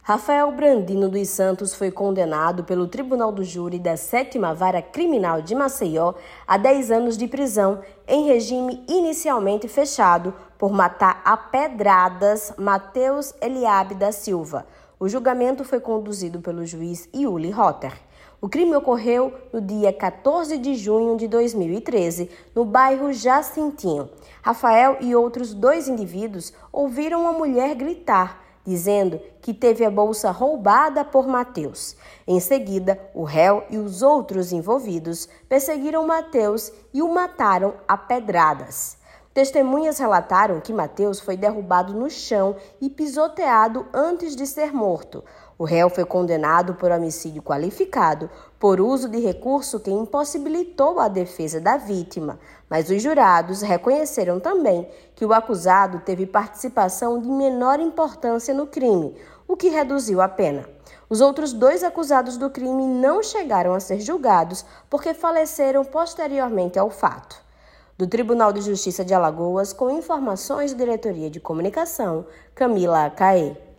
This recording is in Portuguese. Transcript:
Rafael Brandino dos Santos foi condenado pelo Tribunal do Júri da 7ª Vara Criminal de Maceió a 10 anos de prisão em regime inicialmente fechado por matar a pedradas Matheus Eliabe da Silva. O julgamento foi conduzido pelo juiz Yuli Rotter. O crime ocorreu no dia 14 de junho de 2013, no bairro Jacintinho. Rafael e outros 2 indivíduos ouviram uma mulher gritar, dizendo que teve a bolsa roubada por Matheus. Em seguida, o réu e os outros envolvidos perseguiram Matheus e o mataram a pedradas. Testemunhas relataram que Matheus foi derrubado no chão e pisoteado antes de ser morto. O réu foi condenado por homicídio qualificado por uso de recurso que impossibilitou a defesa da vítima, mas os jurados reconheceram também que o acusado teve participação de menor importância no crime, o que reduziu a pena. Os outros 2 acusados do crime não chegaram a ser julgados porque faleceram posteriormente ao fato. Do Tribunal de Justiça de Alagoas, com informações da Diretoria de Comunicação, Camila Acaê.